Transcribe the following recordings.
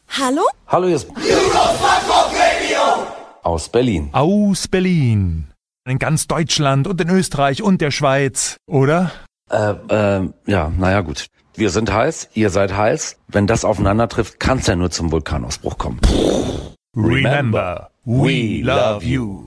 Hallo? Hallo, hier ist aus Berlin. Aus Berlin. In ganz Deutschland und in Österreich und der Schweiz, oder? Ja, naja, gut. Wir sind heiß, ihr seid heiß. Wenn das aufeinander trifft, kann es ja nur zum Vulkanausbruch kommen. Remember, we love you.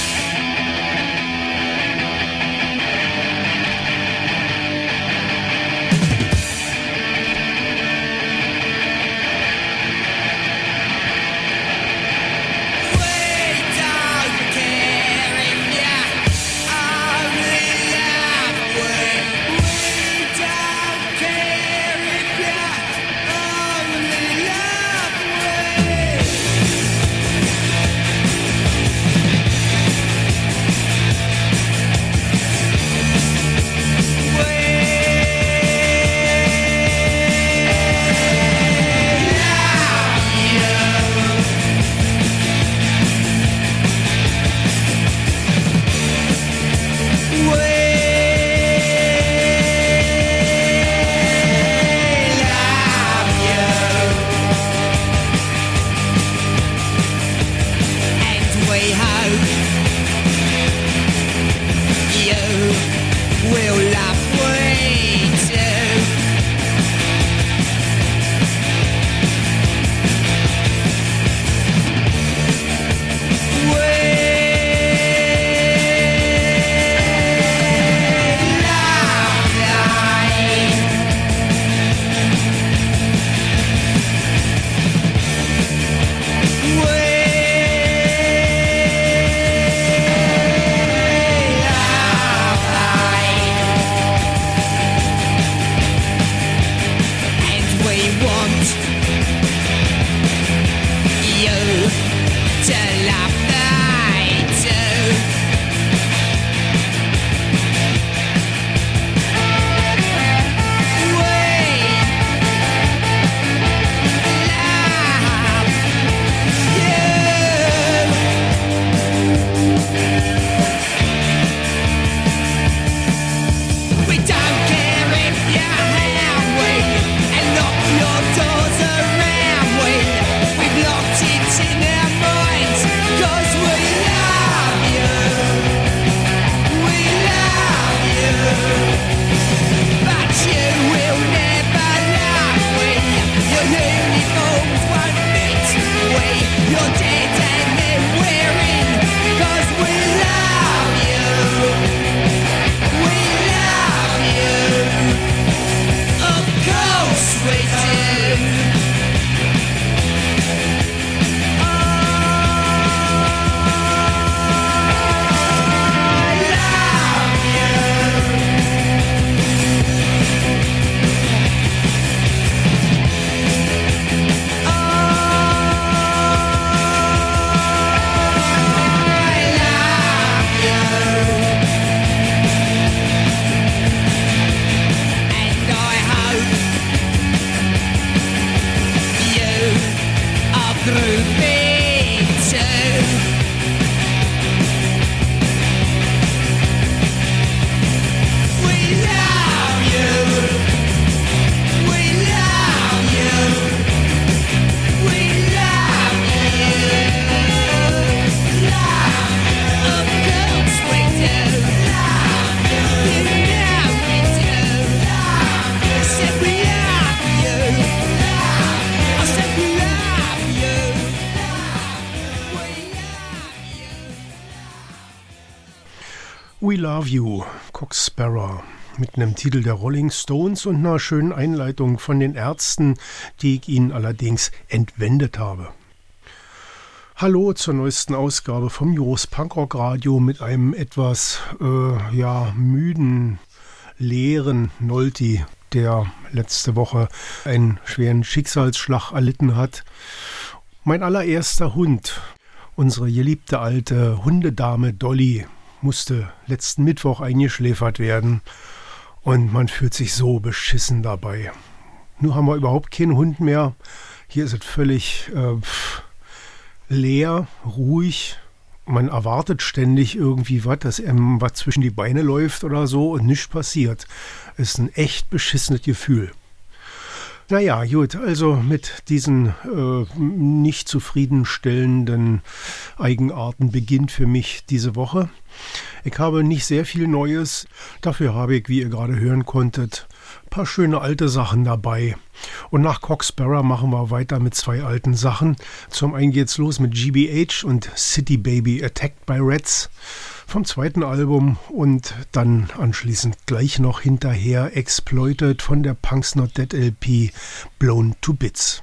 We Love You, Cox Sparrow, mit einem Titel der Rolling Stones und einer schönen Einleitung von den Ärzten, die ich Ihnen allerdings entwendet habe. Hallo zur neuesten Ausgabe vom Jost Punkrock Radio mit einem etwas müden, leeren Nolti, der letzte Woche einen schweren Schicksalsschlag erlitten hat. Mein allererster Hund, unsere geliebte alte Hundedame Dolly, musste letzten Mittwoch eingeschläfert werden und man fühlt sich so beschissen dabei. Nun haben wir überhaupt keinen Hund mehr. Hier ist es völlig leer, ruhig. Man erwartet ständig irgendwie was, dass einem was zwischen die Beine läuft oder so und nichts passiert. Es ist ein echt beschissenes Gefühl. Naja, gut, also mit diesen nicht zufriedenstellenden Eigenarten beginnt für mich diese Woche. Ich habe nicht sehr viel Neues, dafür habe ich, wie ihr gerade hören konntet, ein paar schöne alte Sachen dabei. Und nach Cock Sparrow machen wir weiter mit 2 alten Sachen. Zum einen geht's los mit GBH und City Baby Attacked by Rats vom 2. Album und dann anschließend gleich noch hinterher Exploited von der Punks Not Dead LP Blown to Bits.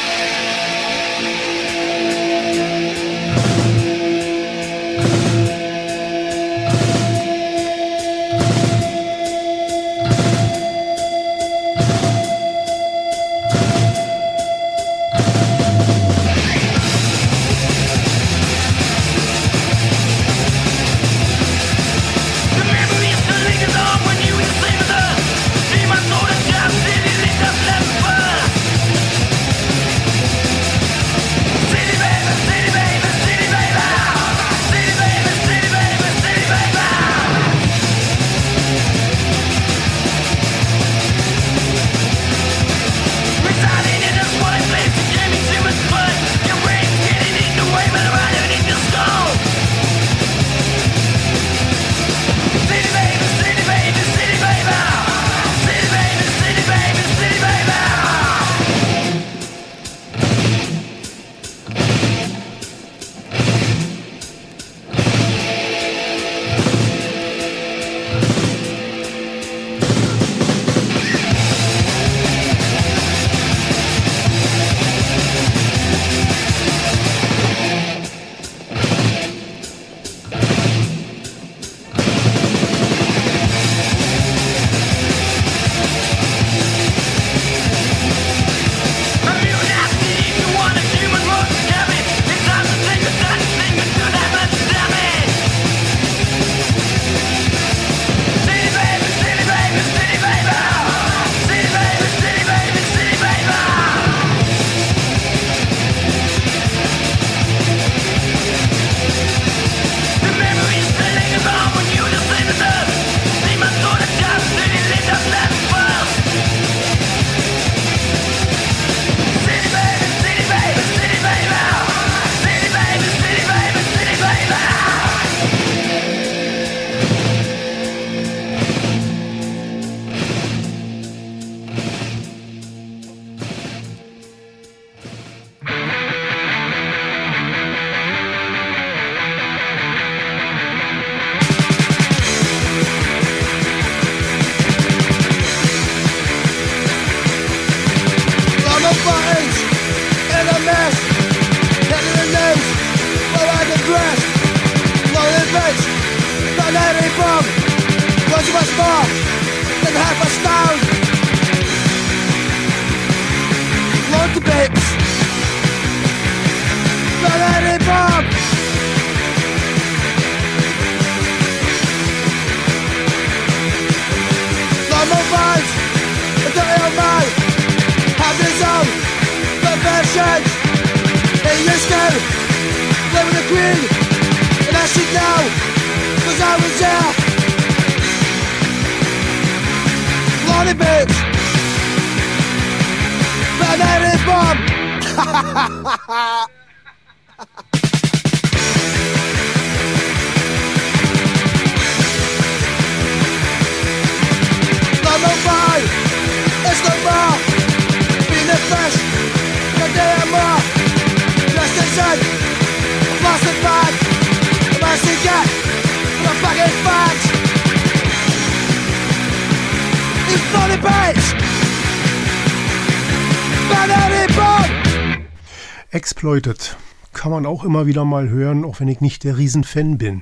Exploited. Kann man auch immer wieder mal hören, auch wenn ich nicht der Riesenfan bin.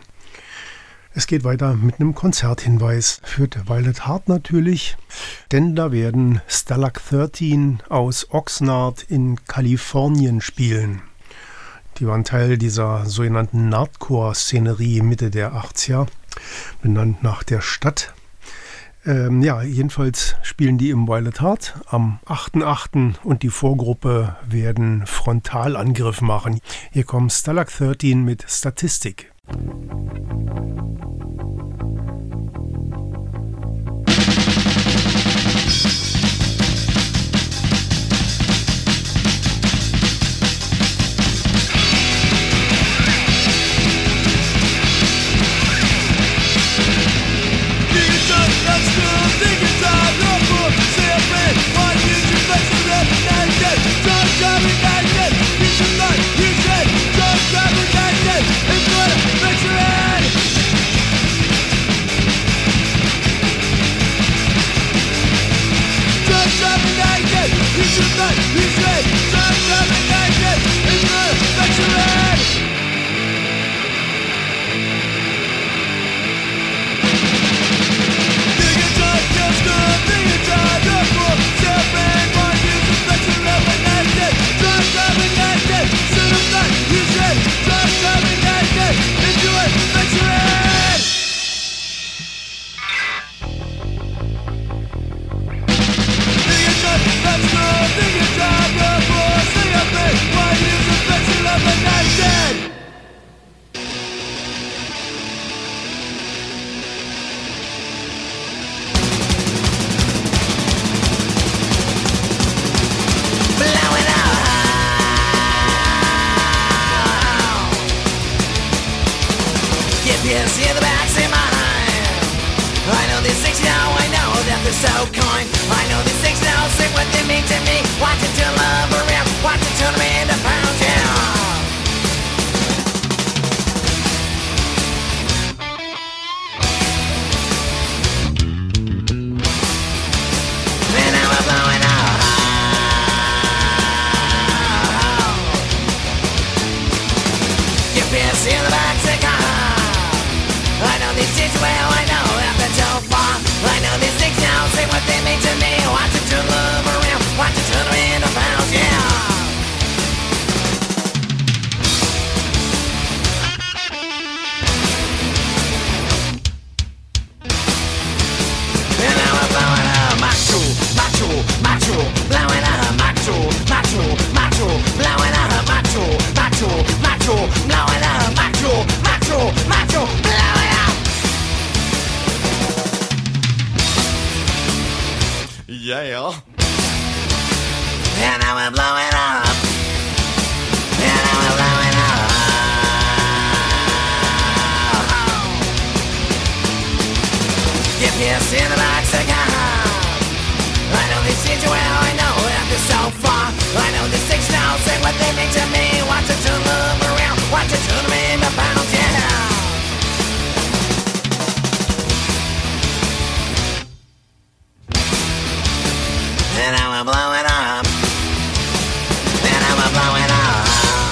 Es geht weiter mit einem Konzerthinweis für Violet Heart natürlich, denn da werden Stalag 13 aus Oxnard in Kalifornien spielen. Die waren Teil dieser sogenannten Nardcore-Szenerie Mitte der 80er, benannt nach der Stadt. Jedenfalls spielen die im Violet Heart am 8.8. und die Vorgruppe werden Frontalangriff machen. Hier kommt Stalag 13 mit Statistik. Yeah. And now we're blowing up. And now we're blowing up. Get pissed in the Mexican. I know these things well, I know after so far. I know these things now say what they mean to me. Watch it turn them around. Watch it turn them into pounds, yeah. And now we're blowing up. And now we're blowing up.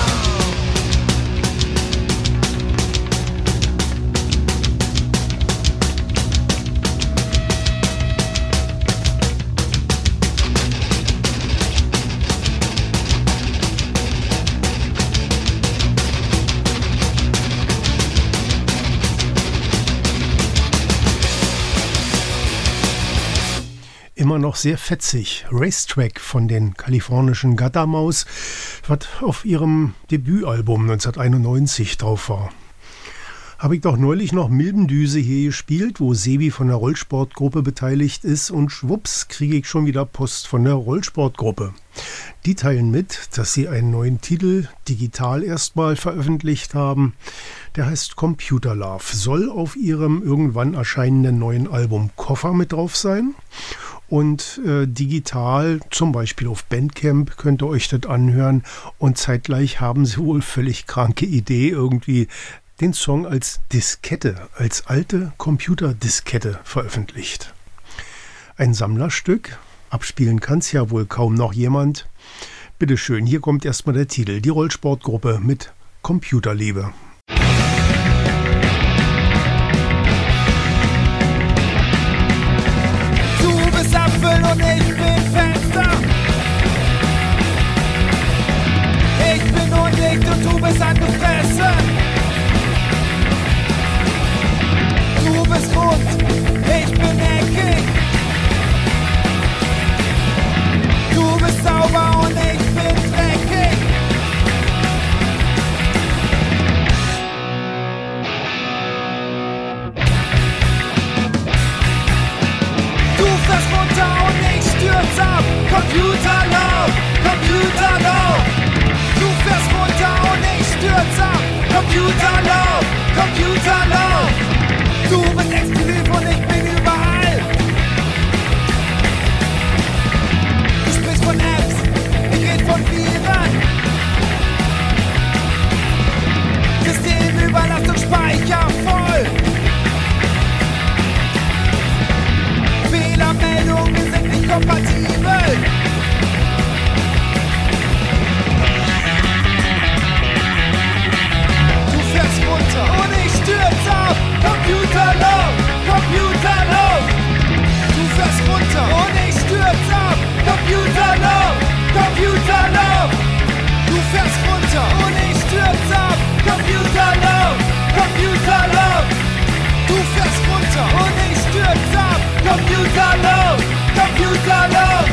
Immer noch sehr fetzig. Racetrack von den kalifornischen Guttermaus, was auf ihrem Debütalbum 1991 drauf war. Habe ich doch neulich noch Milbendüse hier gespielt, wo Sebi von der Rollsportgruppe beteiligt ist, und schwupps kriege ich schon wieder Post von der Rollsportgruppe. Die teilen mit, dass sie einen neuen Titel digital erstmal veröffentlicht haben. Der heißt Computer Love, soll auf ihrem irgendwann erscheinenden neuen Album Koffer mit drauf sein. Und digital, zum Beispiel auf Bandcamp, könnt ihr euch das anhören. Und zeitgleich haben sie wohl völlig kranke Idee, irgendwie den Song als Diskette, als alte Computerdiskette veröffentlicht. Ein Sammlerstück, abspielen kann's ja wohl kaum noch jemand. Bitteschön, hier kommt erstmal der Titel, die Rollsportgruppe mit Computerliebe. Apfel und ich bin Fenster. Ich bin undicht und du bist angefressen. Du bist rund, ich bin eckig. Du bist sauber und ich bin dreckig. Computerlove.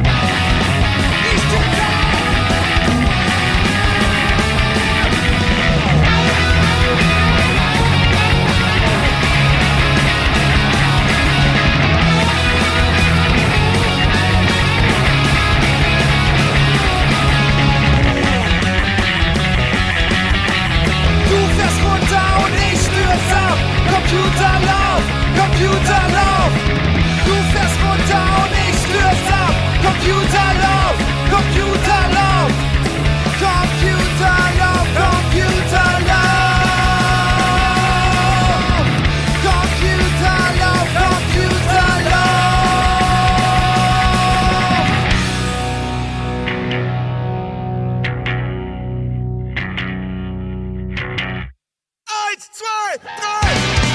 Computerlauf, Computerlauf, du fährst runter und ich stürz ab. Computerlauf, Computerlauf, Computerlauf, Computerlauf, Computerlauf, Computerlauf. 1, 2, 3.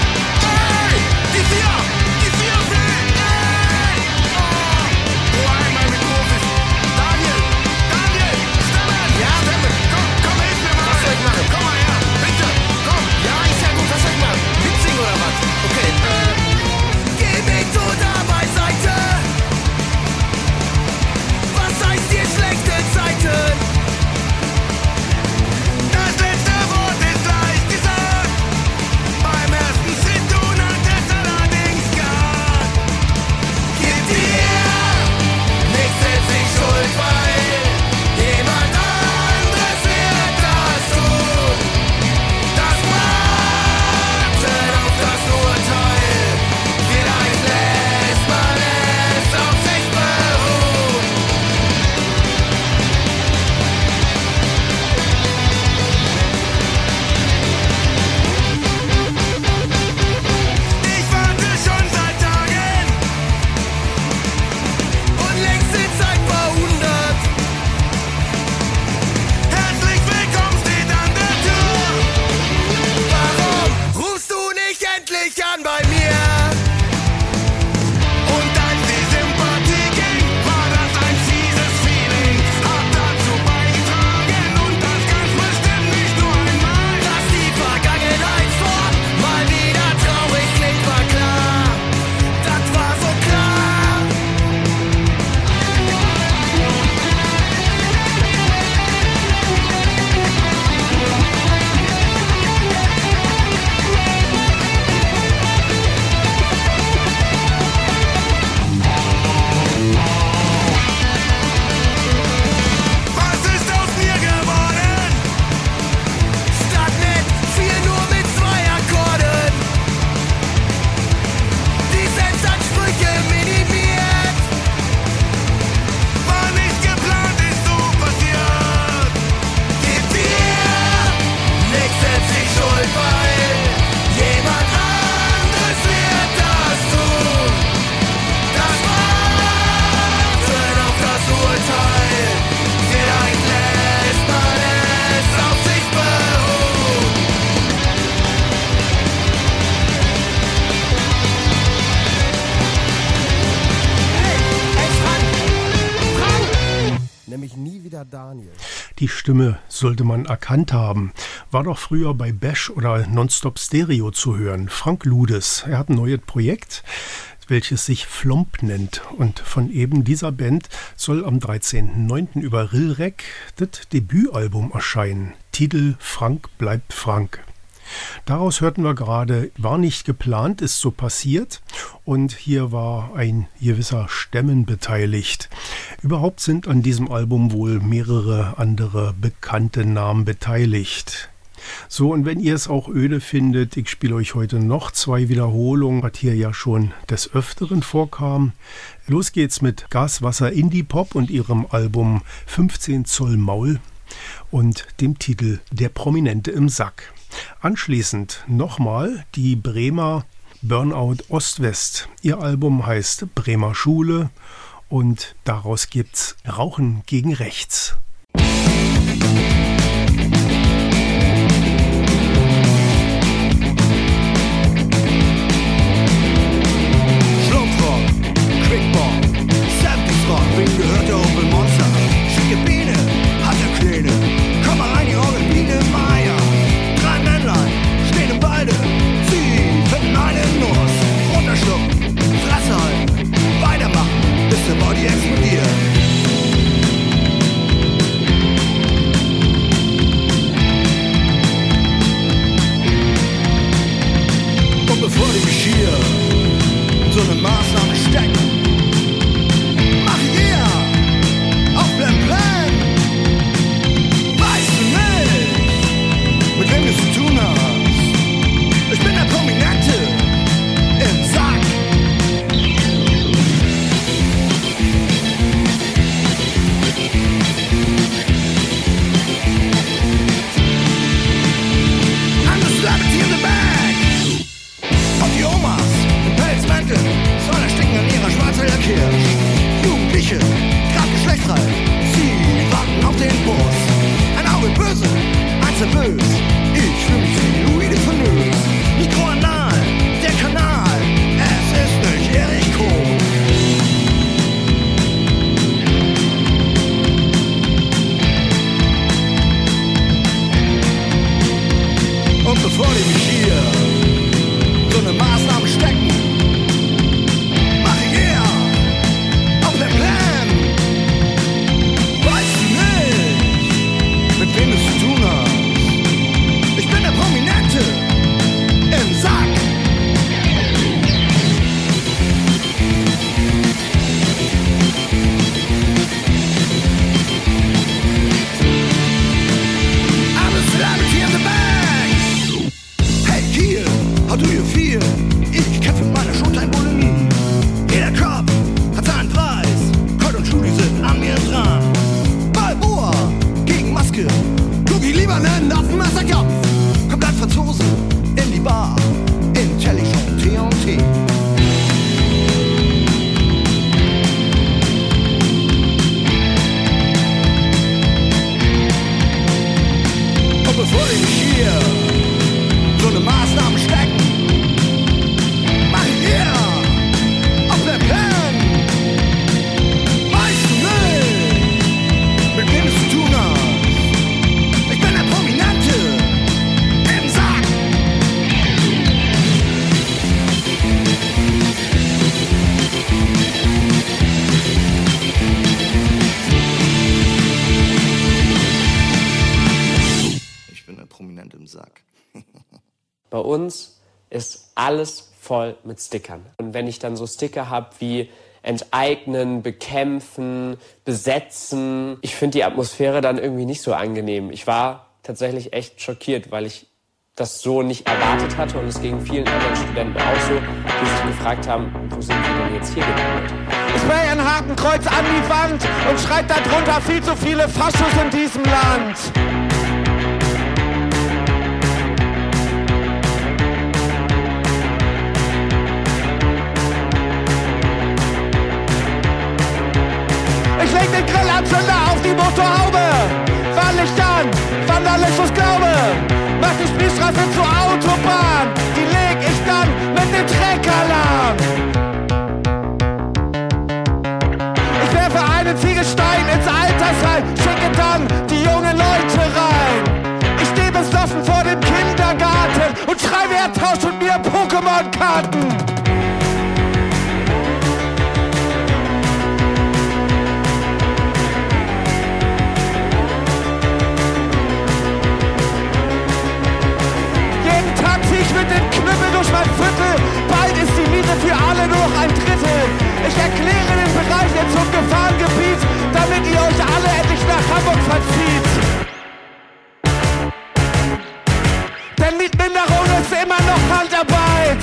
Die Stimme sollte man erkannt haben. War doch früher bei Bash oder Nonstop Stereo zu hören. Frank Ludes. Er hat ein neues Projekt, welches sich Flomp nennt. Und von eben dieser Band soll am 13.09. über Rilrec das Debütalbum erscheinen. Titel Frank bleibt Frank. Daraus hörten wir gerade, war nicht geplant, ist so passiert. Und hier war ein gewisser Stemmen beteiligt. Überhaupt sind an diesem Album wohl mehrere andere bekannte Namen beteiligt. So, und wenn ihr es auch öde findet, ich spiele euch heute noch 2 Wiederholungen, was hier ja schon des Öfteren vorkam. Los geht's mit Gaswasser Indie Pop und ihrem Album 15 Zoll Maul und dem Titel Der Prominente im Sack. Anschließend nochmal die Bremer Burnout Ost-West. Ihr Album heißt Bremer Schule und daraus gibt's Rauchen gegen Rechts. Schlumpfrock, Quickball, Selfie-Rock, wem gehört der Opel Monster? Schicke Biene, hat der Kleine, komm mal rein, die Orgelbiene Meier. 3 Männlein, stehen im Walde, sie finden einen Nuss. Runterschlucken, Fresse halten, weitermachen, bis du Bei uns ist alles voll mit Stickern. Und wenn ich dann so Sticker habe wie enteignen, bekämpfen, besetzen, ich finde die Atmosphäre dann irgendwie nicht so angenehm. Ich war tatsächlich echt schockiert, weil ich das so nicht erwartet hatte und es ging vielen anderen Studenten auch so, die sich gefragt haben, wo sind wir denn jetzt hier gelandet? Spray ein Hakenkreuz an die Wand und schreit darunter viel zu viele Faschos in diesem Land. Ich leg den Grillanzünder auf die Motorhaube, Fahrlicht an, Vandalismus Glaube, mach die Spielstraße zur Autobahn, die leg ich dann mit dem Treckerlahm. Ich werfe einen Ziegelstein ins Altersheim, schicke dann die jungen Leute rein. Ich stehe besoffen vor dem Kindergarten und schrei, wer tauscht mit mir Pokémon-Karten. Mit dem Knüppel durch mein Viertel, bald ist die Miete für alle nur noch ein Drittel. Ich erkläre den Bereich jetzt zum Gefahrengebiet, damit ihr euch alle endlich nach Hamburg verzieht. Denn Mietminderung ist immer noch Handarbeit.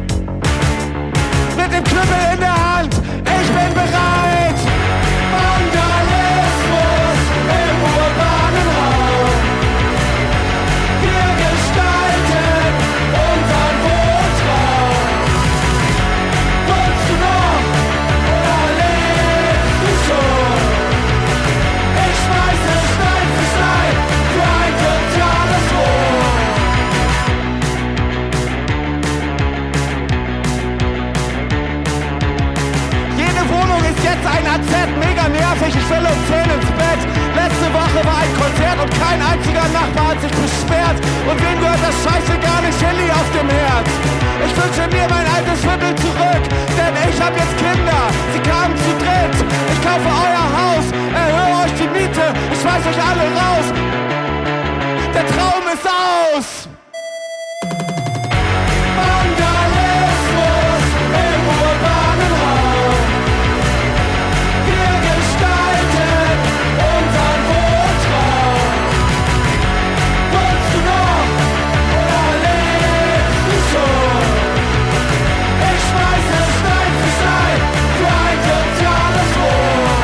Mit dem Knüppel in der Hand, ich bin bereit. Vandalismus im urbanen Raum. Wir gestalten unseren Wohntraum. Wohnst du noch oder lebst du schon? Ich schmeiße Stein für Stein für ein totales Rohr. Jede Wohnung ist jetzt ein AZ, mega nervig, ich will um 10 ins Bett. Letzte Woche war ein Konzert und kein einziger Nachbar hat sich beschwert. Und wem gehört das Scheiße gar nicht, Chili auf dem Herd? Ich wünsche mir mein altes Viertel zurück, denn ich hab jetzt Kinder, sie kamen zu dritt. Ich kaufe euer Haus, erhöhe euch die Miete, ich schmeiß euch alle raus. Der Traum ist aus. Vandalismus im urbanen Raum. Wir gestalten unseren Wohntraum. Wohnst du noch oder lebst du schon? Ich schmeiße Stein für Stein für ein totales Rohr.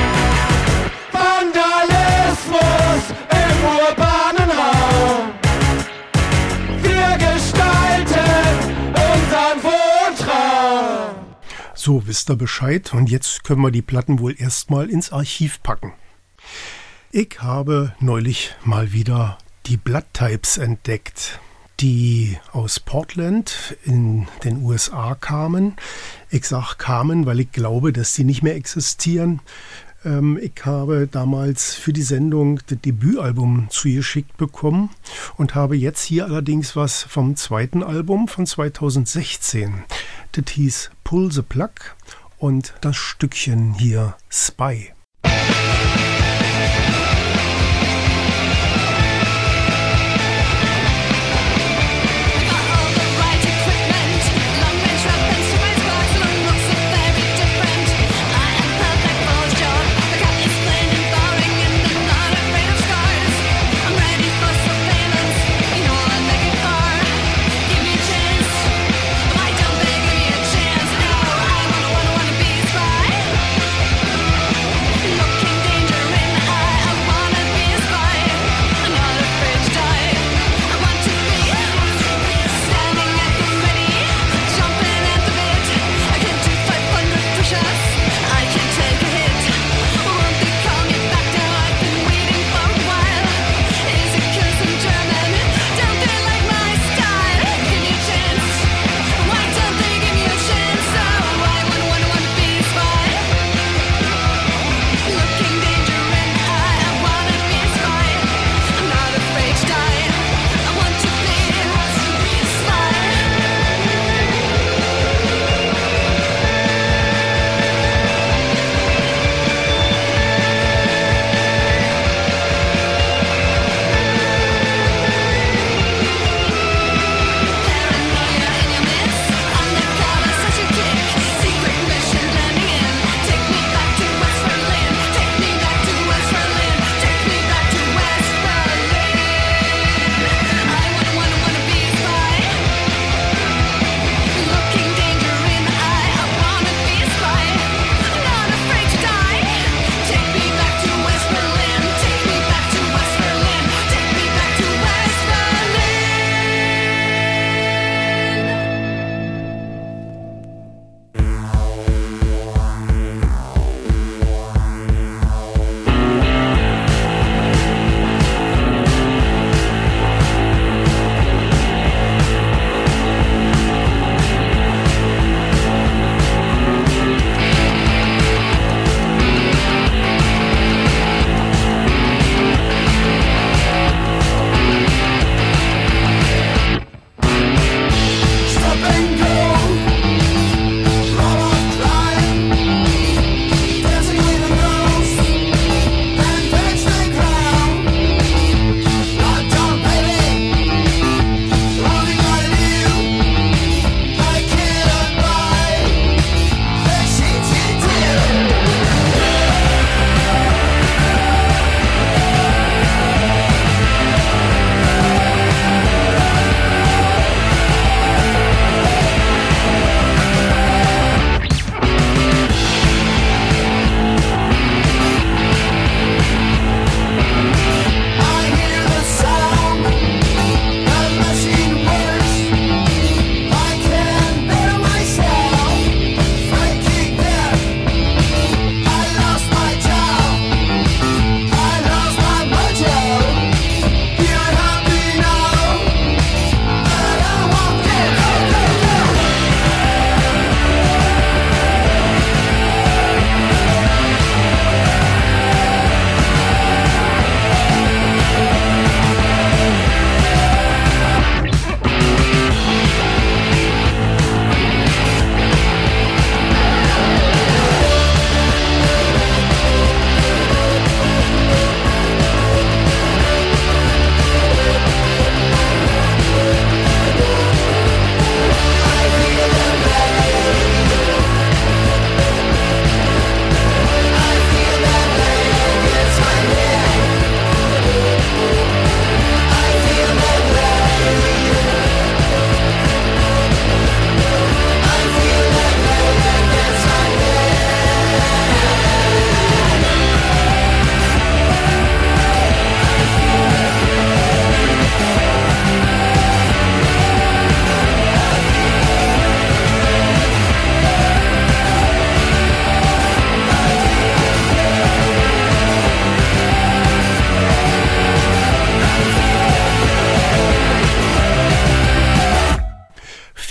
Vandalismus im urbanen Raum. Wir gestalten unseren Wohntraum. So, wisst ihr Bescheid? Und jetzt können wir die Platten wohl erstmal ins Archiv packen. Ich habe neulich mal wieder die Blood Types entdeckt, die aus Portland in den USA kamen. Ich sage kamen, weil ich glaube, dass die nicht mehr existieren. Ich habe damals für die Sendung das Debütalbum zugeschickt bekommen und habe jetzt hier allerdings was vom zweiten Album von 2016. Das hieß Pull the Plug und das Stückchen hier Spy. Spy.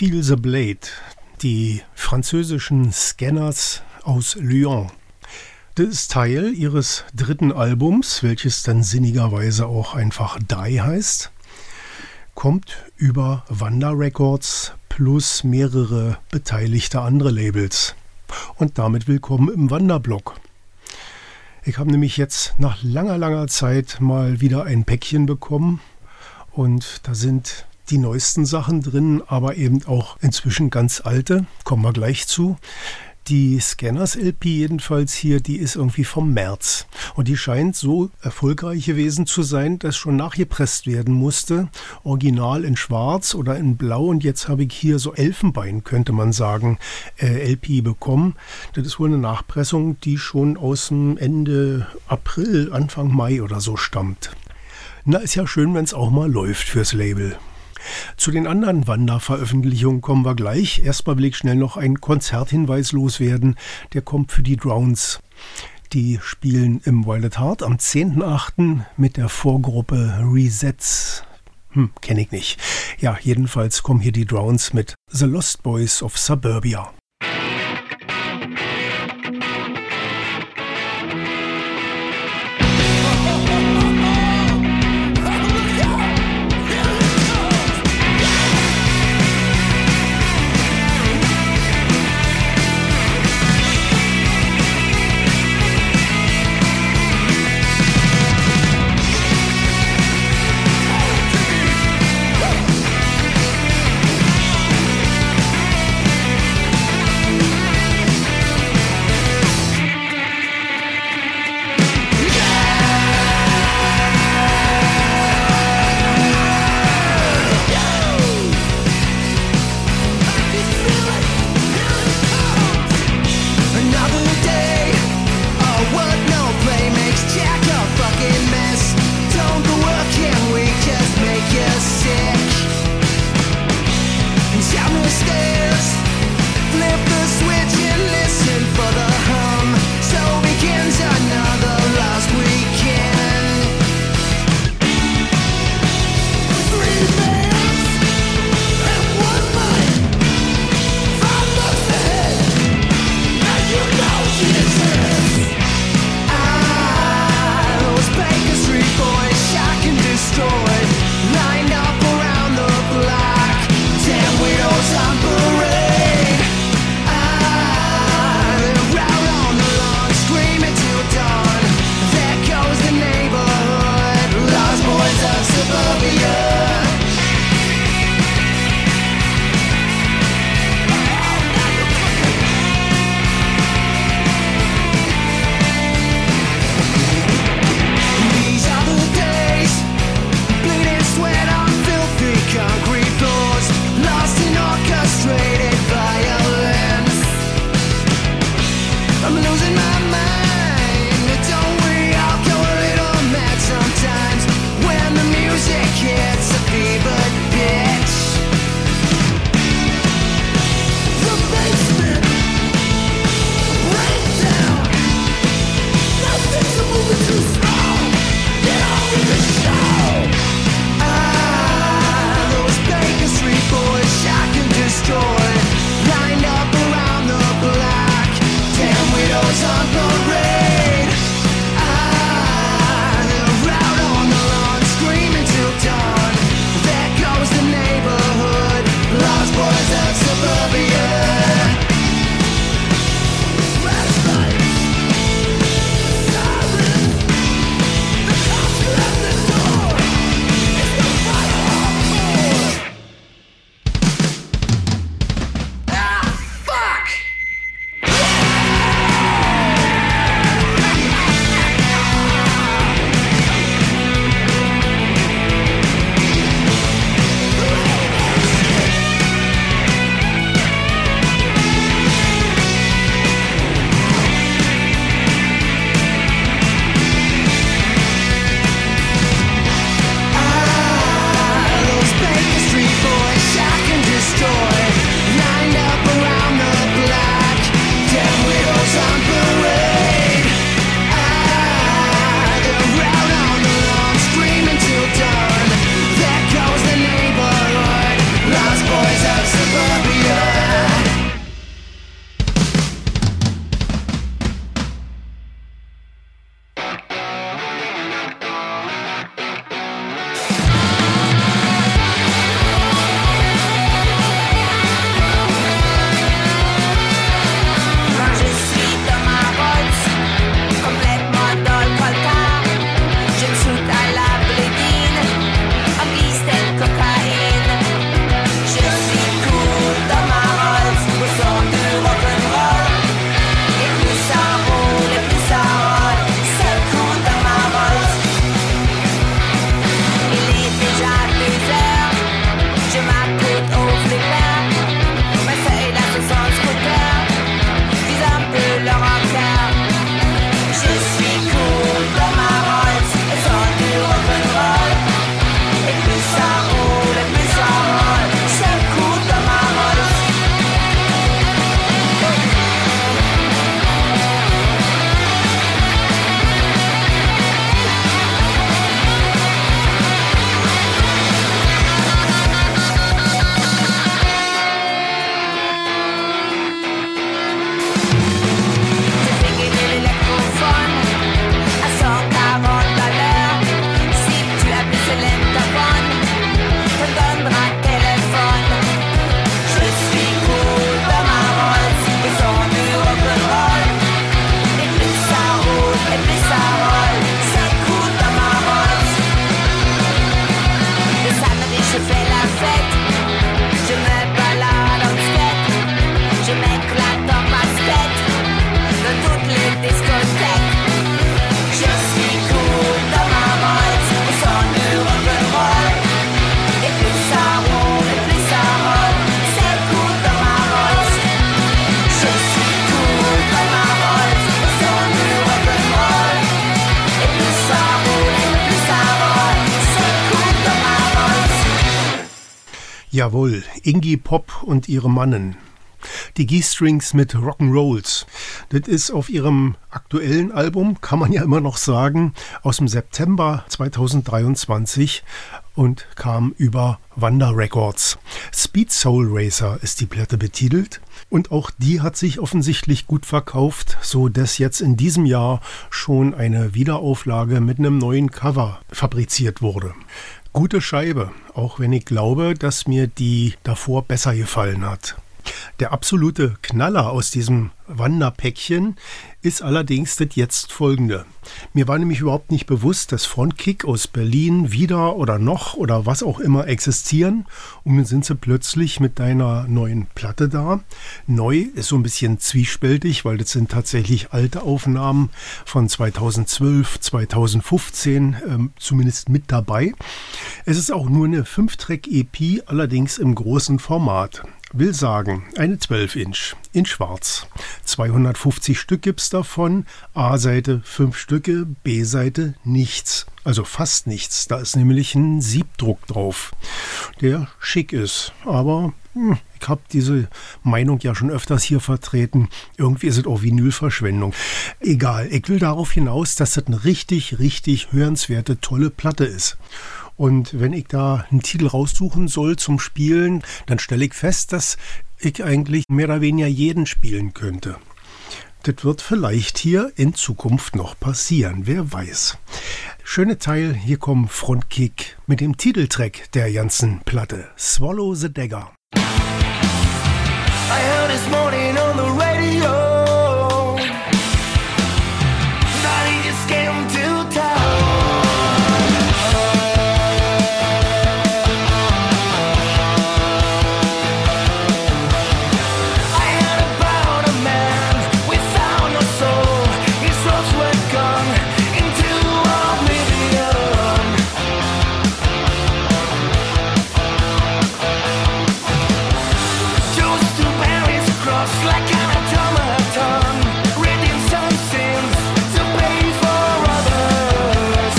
Feel the Blade, die französischen Scanners aus Lyon. Das ist Teil ihres dritten Albums, welches dann sinnigerweise auch einfach Die heißt. Kommt über Wanda Records plus mehrere beteiligte andere Labels. Und damit willkommen im Wanda-Blog. Ich habe nämlich jetzt nach langer Zeit mal wieder ein Päckchen bekommen und da sind die neuesten Sachen drin, aber eben auch inzwischen ganz alte, kommen wir gleich zu. Die Scanners-LP jedenfalls hier, die ist irgendwie vom März. Und die scheint so erfolgreich gewesen zu sein, dass schon nachgepresst werden musste. Original in schwarz oder in blau. Und jetzt habe ich hier so Elfenbein, könnte man sagen, LP bekommen. Das ist wohl eine Nachpressung, die schon aus dem Ende April, Anfang Mai oder so stammt. Na, ist ja schön, wenn es auch mal läuft fürs Label. Zu den anderen Wanda-Veröffentlichungen kommen wir gleich. Erstmal will ich schnell noch einen Konzerthinweis loswerden. Der kommt für die Drowns. Die spielen im Wild at Heart am 10.8. mit der Vorgruppe Resets. Kenne ich nicht. Ja, jedenfalls kommen hier die Drowns mit The Lost Boys of Suburbia. Jawohl, Iggy Pop und ihre Mannen. Die G-Strings mit Rock'n'Rolls. Das ist auf ihrem aktuellen Album, kann man ja immer noch sagen, aus dem September 2023 und kam über Wanda Records. Speed Soul Racer ist die Platte betitelt und auch die hat sich offensichtlich gut verkauft, so dass jetzt in diesem Jahr schon eine Wiederauflage mit einem neuen Cover fabriziert wurde. Gute Scheibe, auch wenn ich glaube, dass mir die davor besser gefallen hat. Der absolute Knaller aus diesem Wanderpäckchen ist allerdings das jetzt folgende. Mir war nämlich überhaupt nicht bewusst, dass Frontkick aus Berlin wieder oder noch oder was auch immer existieren. Und dann sind sie plötzlich mit deiner neuen Platte da. Neu ist so ein bisschen zwiespältig, weil das sind tatsächlich alte Aufnahmen von 2012, 2015 zumindest mit dabei. Es ist auch nur eine 5-Track-EP, allerdings im großen Format. Will sagen, eine 12-Inch in schwarz. 250 Stück gibt's davon. A-Seite 5 Stücke, B-Seite nichts. Also fast nichts. Da ist nämlich ein Siebdruck drauf, der schick ist. Aber ich habe diese Meinung ja schon öfters hier vertreten. Irgendwie ist es auch Vinylverschwendung. Egal, ich will darauf hinaus, dass das eine richtig, richtig hörenswerte, tolle Platte ist. Und wenn ich da einen Titel raussuchen soll zum Spielen, dann stelle ich fest, dass ich eigentlich mehr oder weniger jeden spielen könnte. Das wird vielleicht hier in Zukunft noch passieren, wer weiß. Schöne Teil, hier kommt Frontkick mit dem Titeltrack der ganzen Platte, Swallow the Dagger. I heard this morning on the radio that he just came to town. Like an automaton, reading some sins to pay for others.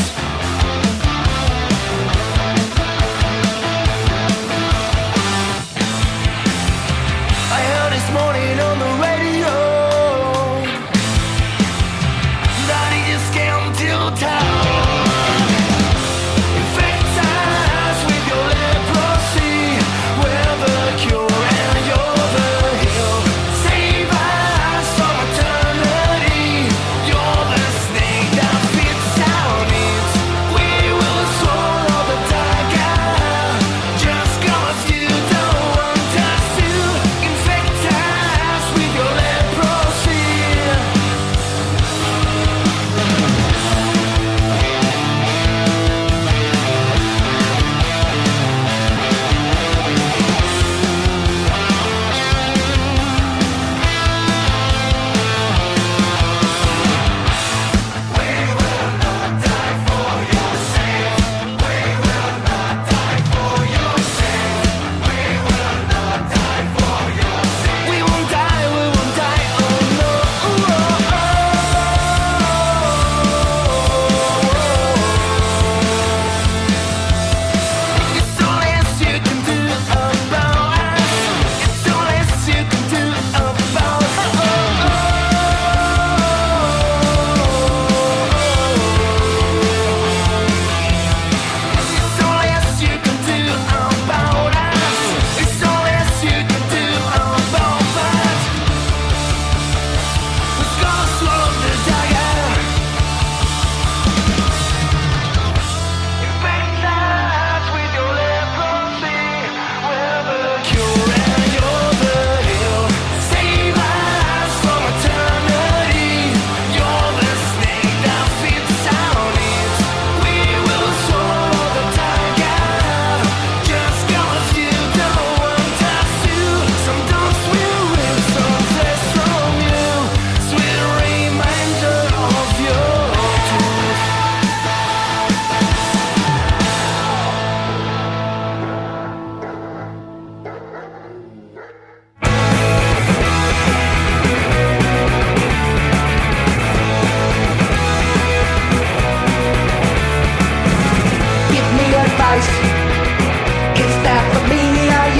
I heard this morning on the radio that he just came to town. Infect us with your leprosy, we're the cure and you're the heal. Save us from eternity. You're the snake that fits our needs. We will swallow the dagger just 'cause you don't want us to. Infect us with your leprosy. We won't die, oh no. It's all less you can do about us. It's all less you can do about It's all less you can do about us. It's all less you can do about us. We're gonna swallow the dagger. Infect us with your leprosy. We're the cure and you're the heal. Save us from eternity. You're the snake that fits our needs. We will swallow the dagger just 'cause you don't want us to. Some dogs will rip some flesh from you. Sweet reminder of your truth. Give me advice. Is that for me or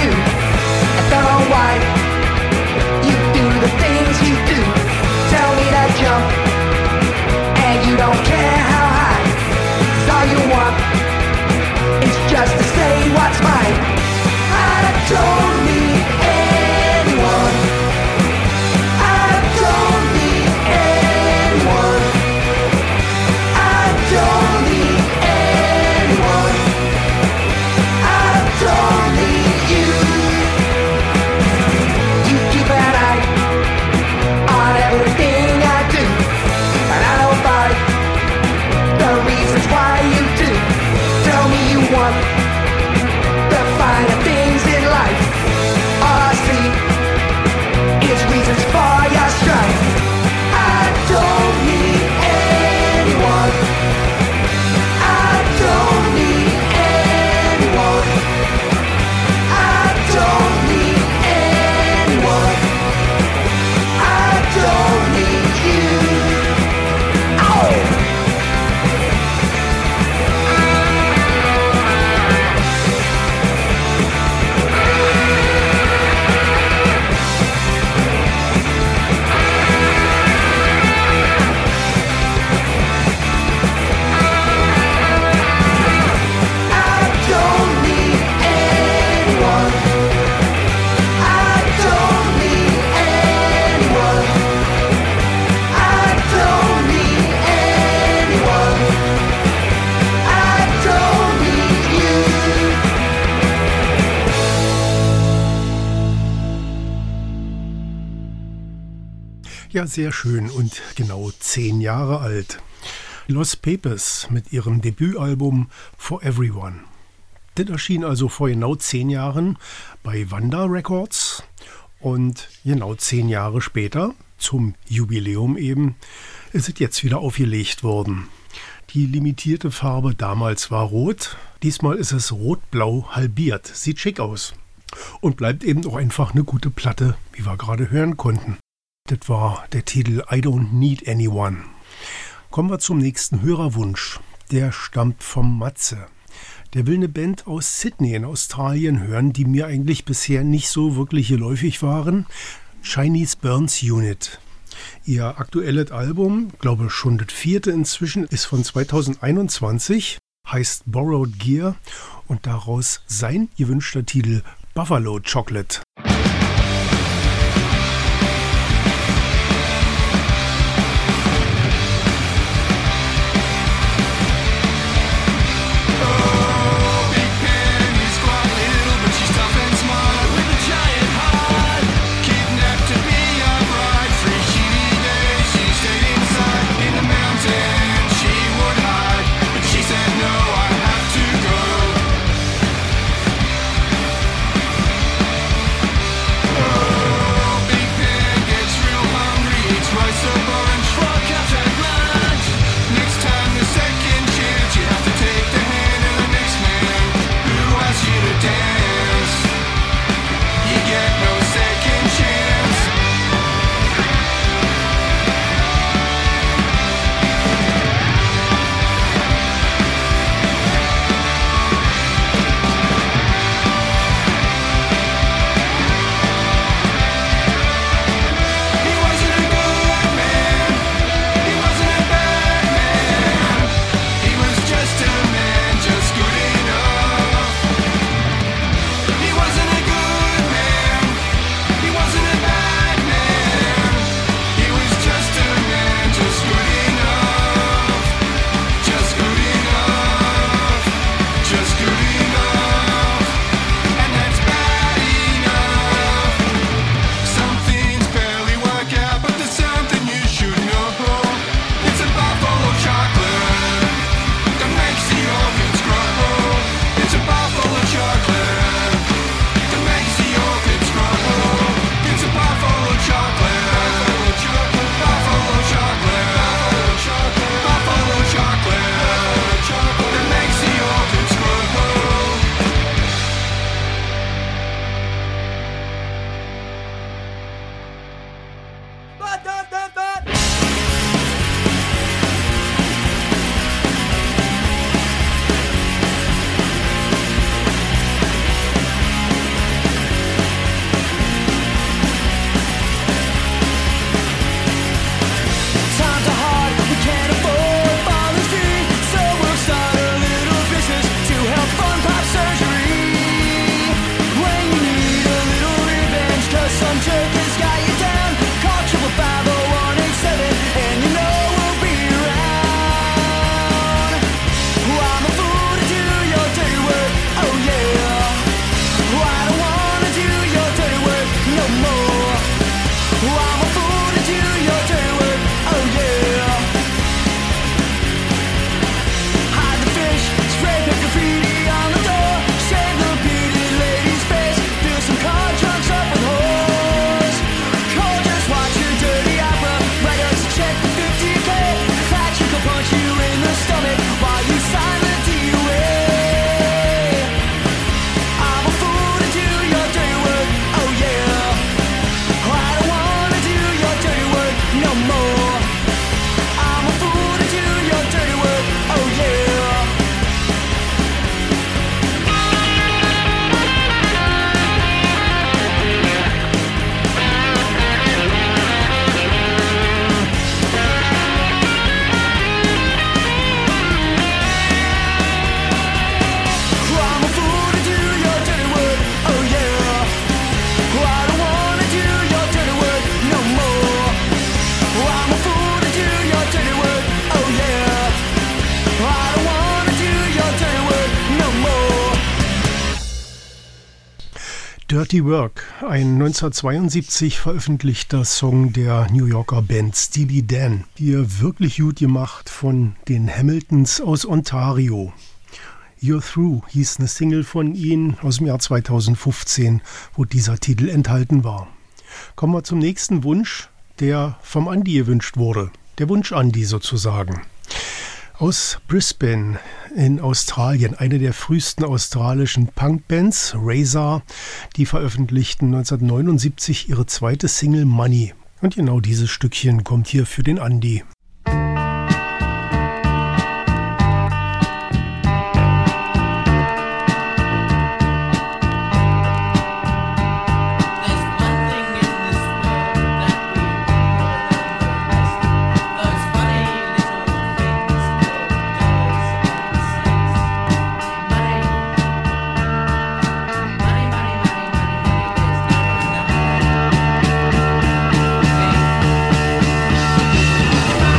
Ja, sehr schön und genau 10 Jahre alt. Los Pepes mit ihrem Debütalbum For Everyone. Das erschien also vor genau 10 Jahren bei Wanda Records und genau 10 Jahre später, zum Jubiläum eben, ist es jetzt wieder aufgelegt worden. Die limitierte Farbe damals war rot, diesmal ist es rot-blau halbiert. Sieht schick aus und bleibt eben auch einfach eine gute Platte, wie wir gerade hören konnten. Das war der Titel I Don't Need Anyone. Kommen wir zum nächsten Hörerwunsch. Der stammt vom Matze. Der will eine Band aus Sydney in Australien hören, die mir eigentlich bisher nicht so wirklich geläufig waren. Chinese Burns Unit. Ihr aktuelles Album, glaube schon das 4. inzwischen, ist von 2021, heißt Borrowed Gear und daraus sein gewünschter Titel Buffalo Chocolate. She Dirty Work, ein 1972 veröffentlichter Song der New Yorker Band Steely Dan, hier wirklich gut gemacht von den Hamiltons aus Ontario. You're Through hieß eine Single von ihnen aus dem Jahr 2015, wo dieser Titel enthalten war. Kommen wir zum nächsten Wunsch, der vom Andi gewünscht wurde. Der Wunsch Andi sozusagen. Aus Brisbane in Australien, eine der frühesten australischen Punkbands, Razor, die veröffentlichten 1979 ihre zweite Single Money. Und genau dieses Stückchen kommt hier für den Andi. Money,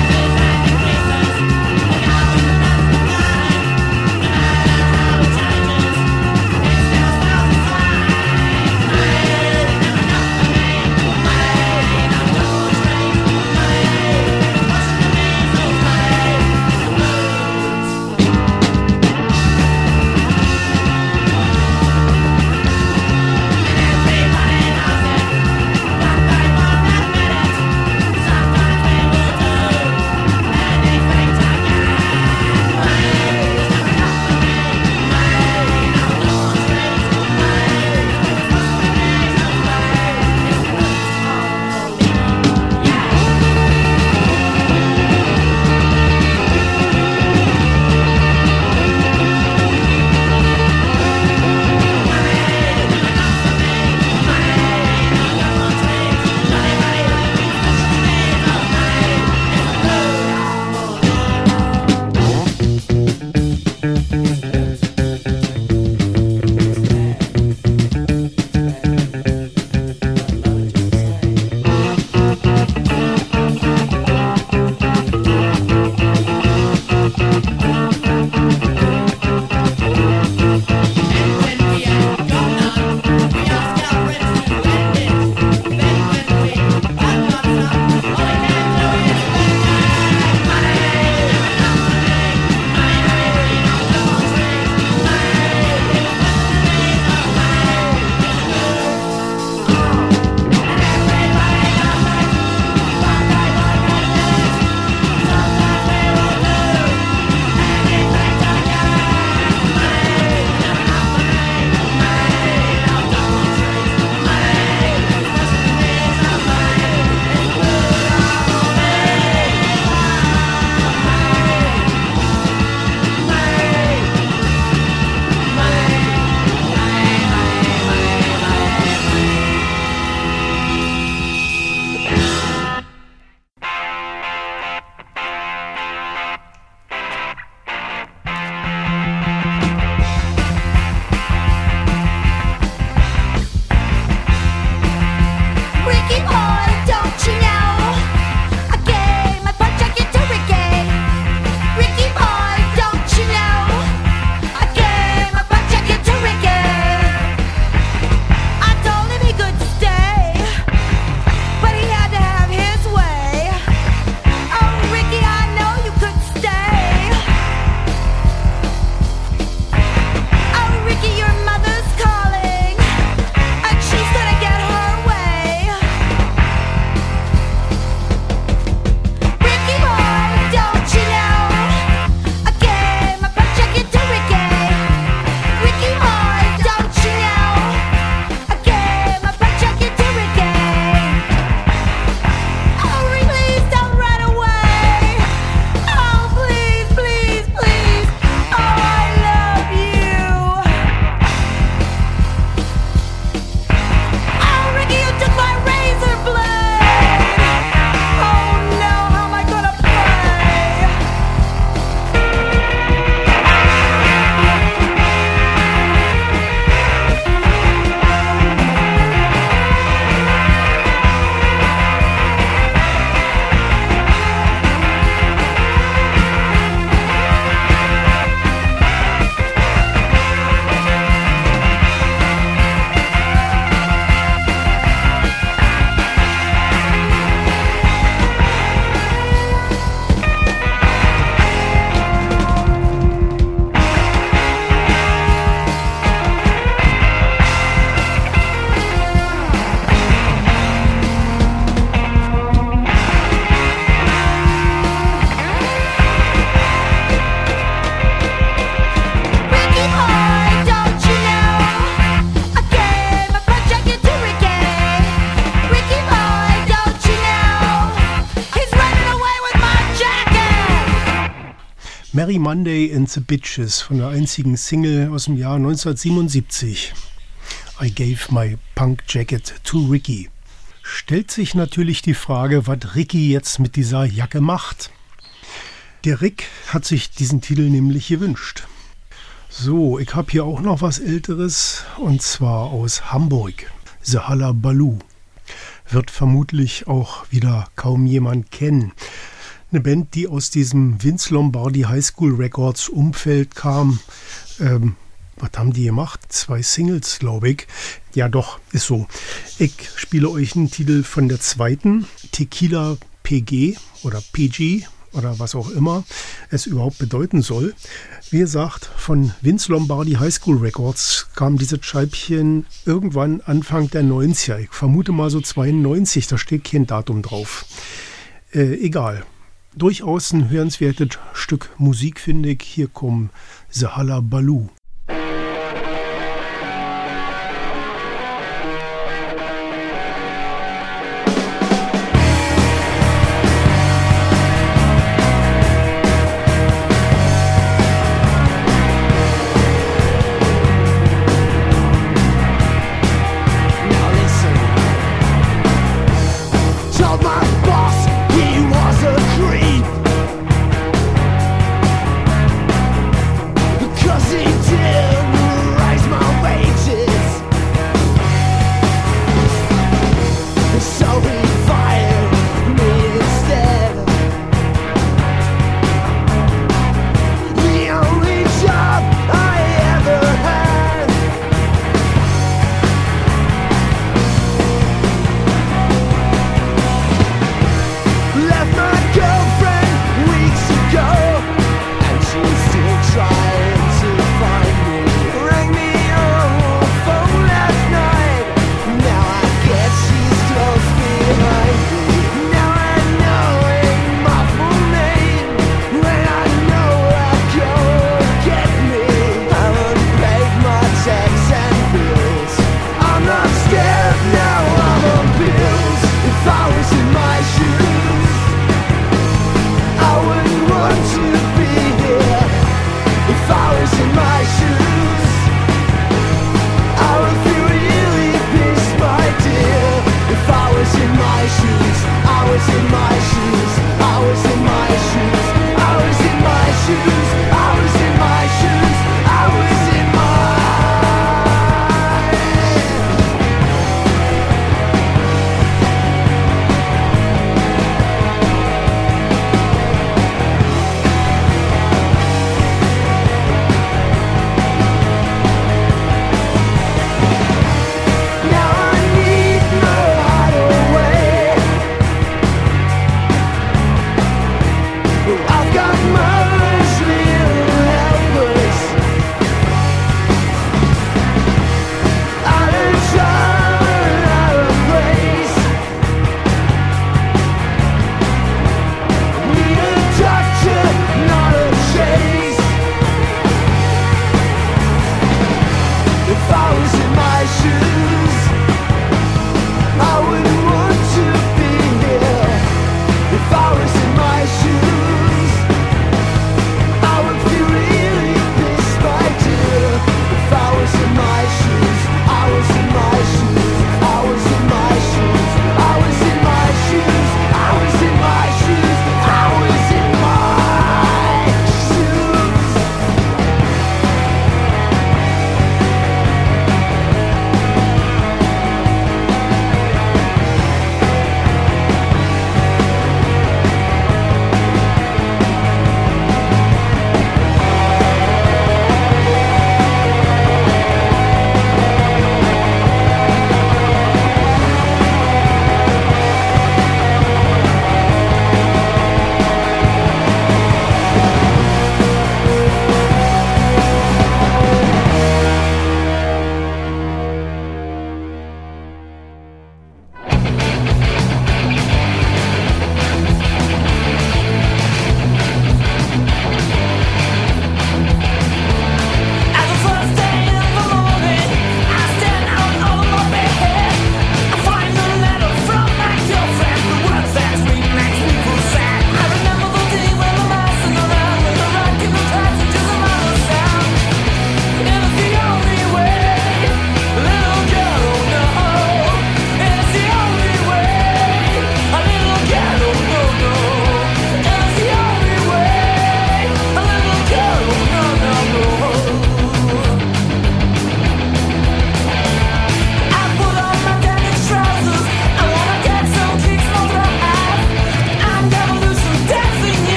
Gary Monday and the Bitches von der einzigen Single aus dem Jahr 1977. I gave my punk jacket to Ricky. Stellt sich natürlich die Frage, was Ricky jetzt mit dieser Jacke macht. Der Rick hat sich diesen Titel nämlich gewünscht. So, ich habe hier auch noch was Älteres, und zwar aus Hamburg. The Hullabaloo. Wird vermutlich auch wieder kaum jemand kennen. Eine Band, die aus diesem Vince Lombardi High School Records Umfeld kam. Was haben die gemacht? 2 Singles, glaube ich. Ja doch, ist so. Ich spiele euch einen Titel von der zweiten, Tequila PG oder PG oder was auch immer es überhaupt bedeuten soll. Wie gesagt, von Vince Lombardi High School Records kam dieses Scheibchen irgendwann Anfang der 90er. Ich vermute mal so 92, da steht kein Datum drauf. Egal. Durchaus ein hörenswertes Stück Musik, finde ich. Hier kommt The Hullabaloo.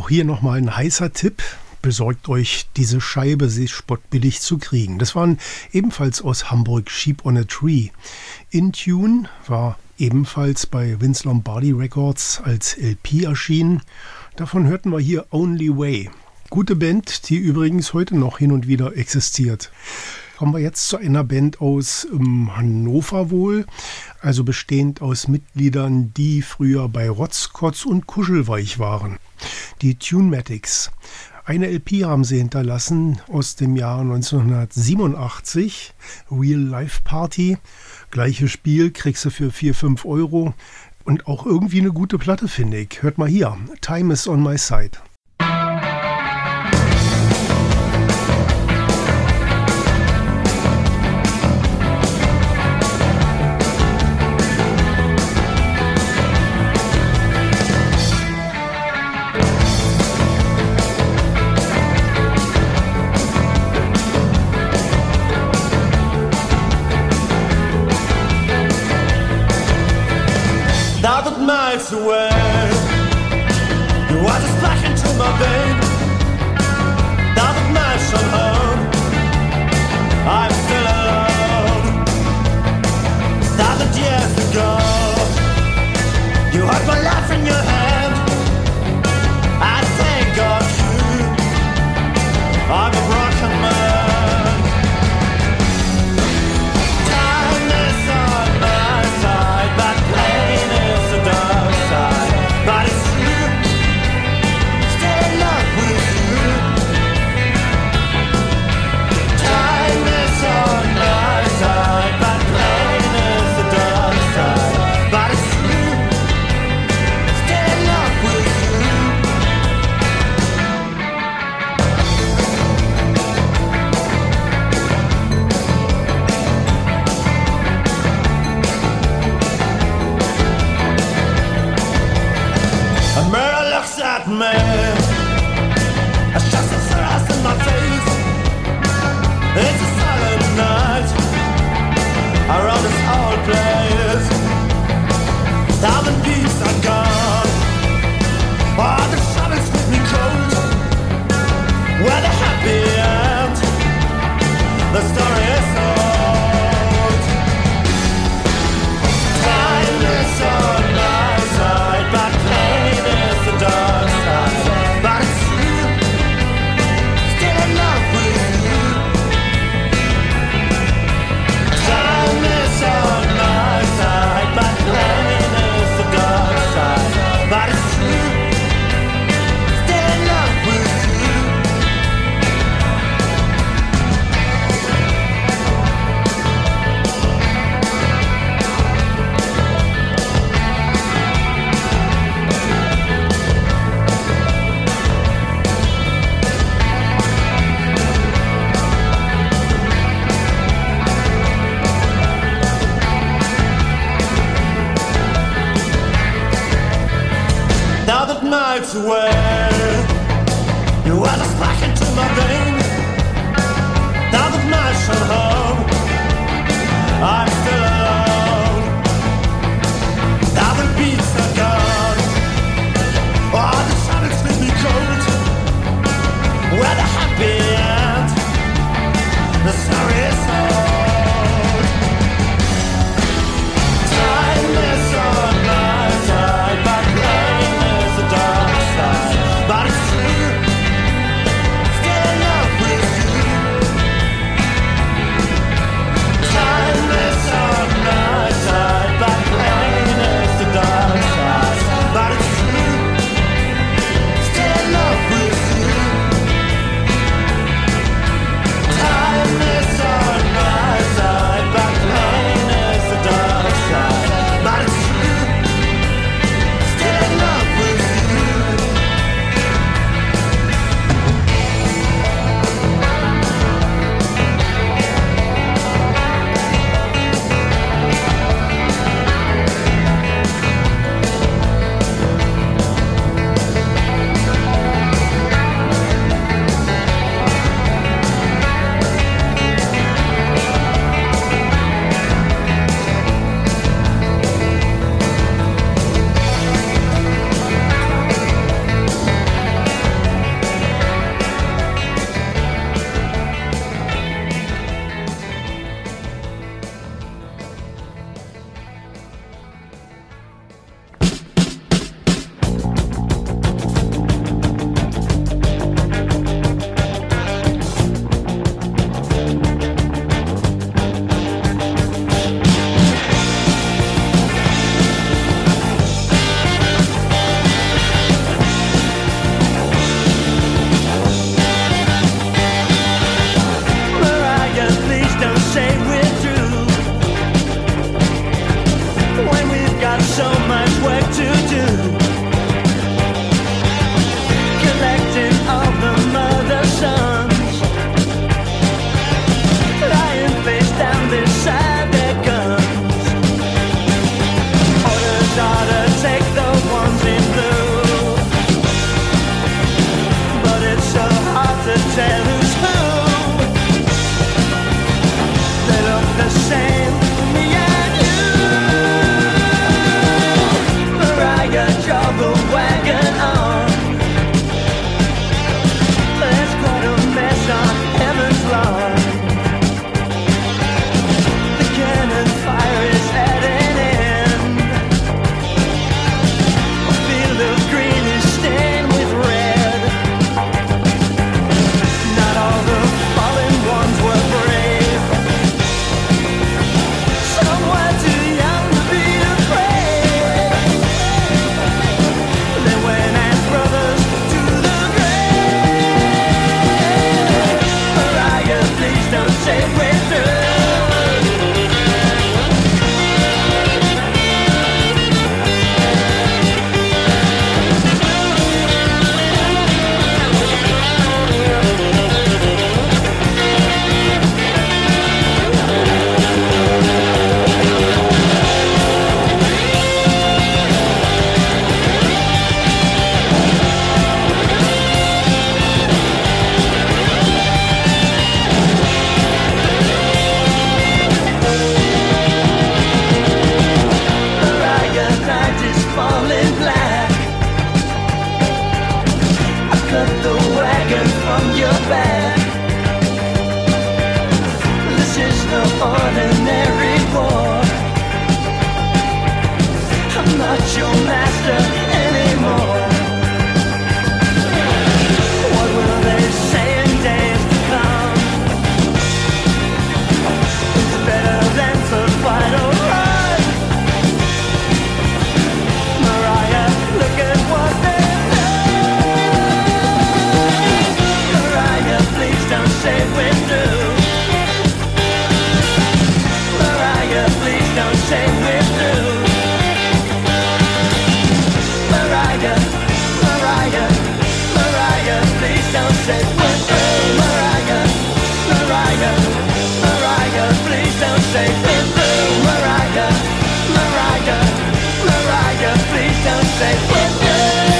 Auch hier nochmal ein heißer Tipp. Besorgt euch diese Scheibe, sie ist spottbillig zu kriegen. Das waren ebenfalls aus Hamburg Sheep on a Tree. In Tune war ebenfalls bei Vince Lombardi Records als LP erschienen. Davon hörten wir hier Only Way. Gute Band, die übrigens heute noch hin und wieder existiert. Kommen wir jetzt zu einer Band aus Hannover wohl, also bestehend aus Mitgliedern, die früher bei Rotzkotz und Kuschelweich waren. Die Tunematics. Eine LP haben sie hinterlassen aus dem Jahr 1987, Real Life Party. Gleiches Spiel, kriegst du für 4-5 Euro und auch irgendwie eine gute Platte, finde ich. Hört mal hier, Time is on my side. Miles away, you are just back into my vein. 1,000 miles from home, I'm still alone. 1,000 years ago, you had my life in your hand. I think of you, I'm a broken man. Time is on my side, but pain is the dark side. But it's true, still in love with you. Time is on my side, but pain is the dark side. But it's true, still in love with you. A mirror looks at me, a shot of thrust in my face. It's a silent night around this whole place. 1,000 beats are gone, all the shovels keep me cold. We're the happy end, the story is told. Time is on my side, but pain is the dark side. But it's true, still in love with you. Time is on my side, but pain is the dark side. But it's true, still in love with you. Now that miles away, you are just back into my veins. 1,000 miles from home, I'm still alone. 1,000 beats are gone, all the shadows leave me cold. We're the happy end, the story is told. Time is on my side, but pain is the dark side. But it's true, still in love with you. Time is ordinary war. I'm not your master anymore. What will they say in days to come? It's better than to fight or run. Mariah, look at what they've done. Mariah, please don't say we're through. Mariah, please don't say we're through. Mariah, Mariah, Mariah, please don't say we're through. Mariah, Mariah, Mariah, please don't say we're through. Mariah, Mariah, Mariah, please don't say we're through.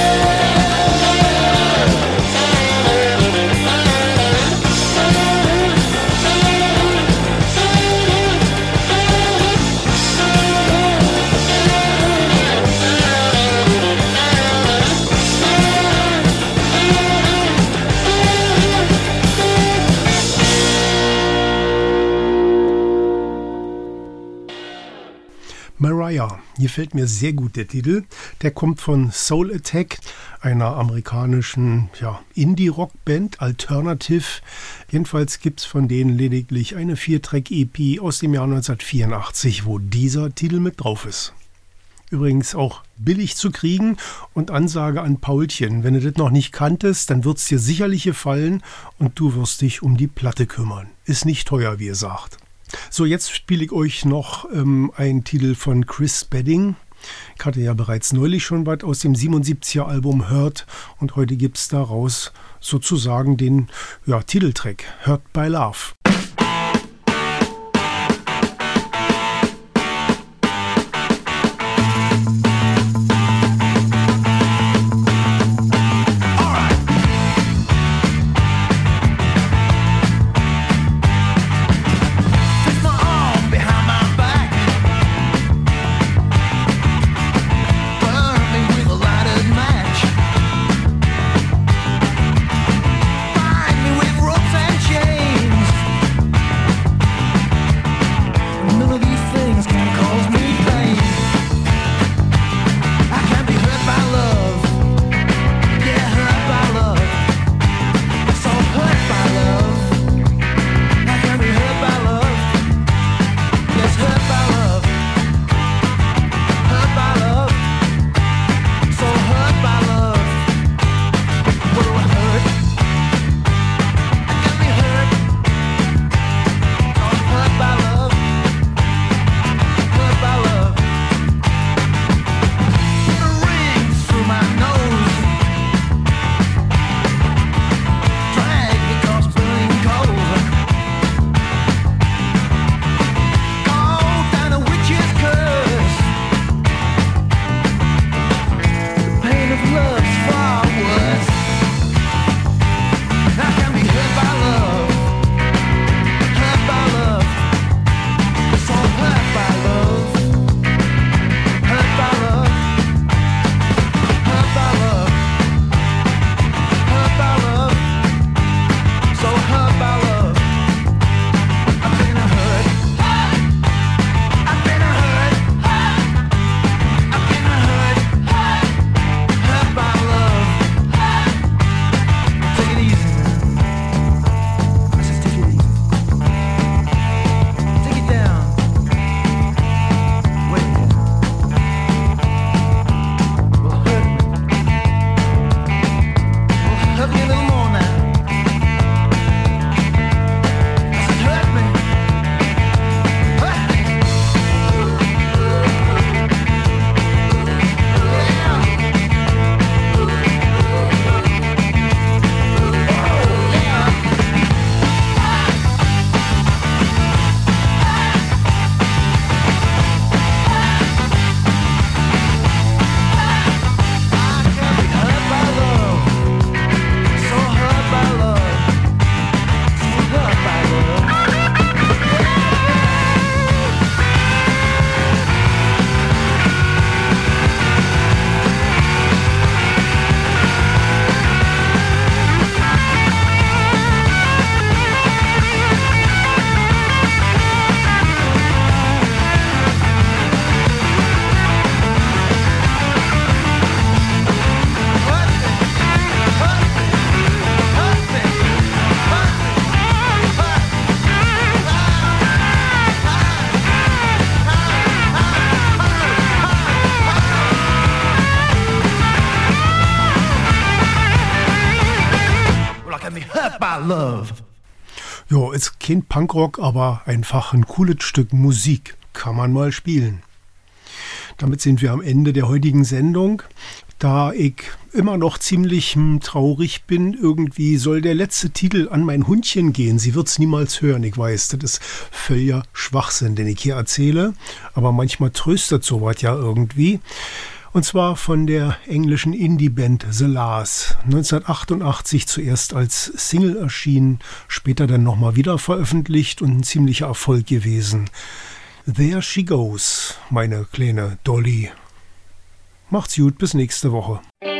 Mariah, gefällt mir sehr gut der Titel. Der kommt von Soul Attack, einer amerikanischen Indie-Rock-Band, Alternative. Jedenfalls gibt es von denen lediglich eine 4-Track-EP aus dem Jahr 1984, wo dieser Titel mit drauf ist. Übrigens auch billig zu kriegen und Ansage an Paulchen. Wenn du das noch nicht kanntest, dann wird es dir sicherlich gefallen und du wirst dich um die Platte kümmern. Ist nicht teuer, wie ihr sagt. So, jetzt spiele ich euch noch einen Titel von Chris Spedding. Ich hatte ja bereits neulich schon was aus dem 77er Album Hurt und heute gibt es daraus sozusagen den Titeltrack Hurt by Love. Bind me with ropes and chains. can be hurt by love. Ja, ist kein Punkrock, aber einfach ein cooles Stück Musik. Kann man mal spielen. Damit sind wir am Ende der heutigen Sendung. Da ich immer noch ziemlich traurig bin, irgendwie soll der letzte Titel an mein Hundchen gehen. Sie wird's niemals hören, ich weiß, das ist völliger Schwachsinn, den ich hier erzähle. Aber manchmal tröstet sowas ja irgendwie. Und zwar von der englischen Indie-Band The Lars. 1988 zuerst als Single erschienen, später dann nochmal wieder veröffentlicht und ein ziemlicher Erfolg gewesen. There She Goes, meine kleine Dolly. Macht's gut, bis nächste Woche.